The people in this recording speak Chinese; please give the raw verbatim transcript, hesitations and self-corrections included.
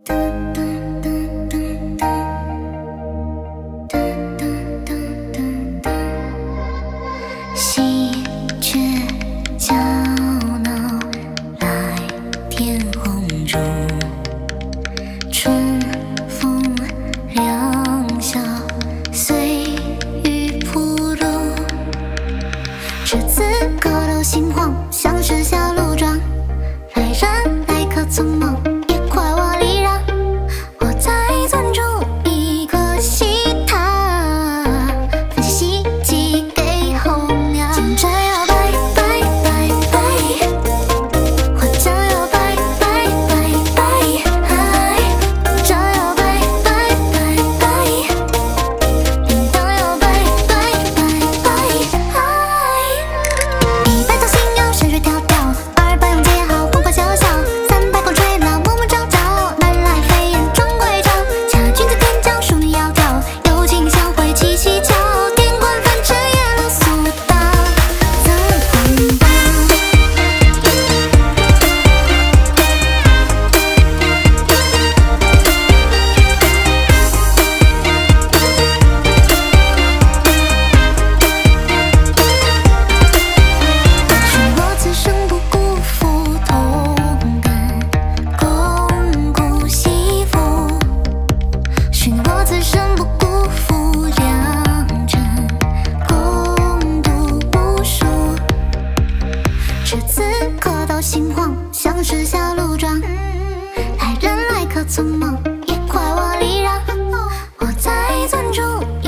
喜鹊叫闹来天红烛，春风凉笑随雨铺路。栀子阁楼心慌，像是小路撞，来人来客匆忙，也快我礼让。我在尊重一颗喜糖，分析寄给候鸟。金盏摇摆摆摆摆，花将摇摆摆摆摆，掌摇摆摆摆摆，铃铛摇摆摆摆摆。一百条信友山水迢迢，二百用结好欢快笑笑，三百口吹闹默默朝朝，南来飞燕终归巢。恰君子天降淑女窈窕，有情相会七夕桥，天官繁殖夜露苏道，怎荒岛。许我此生不辜负同甘，共顾惜福。许我此生不辜负良辰，共度无数。栀子阁楼心慌，像是小路撞，来人来客匆忙，也快我礼让。我在尊重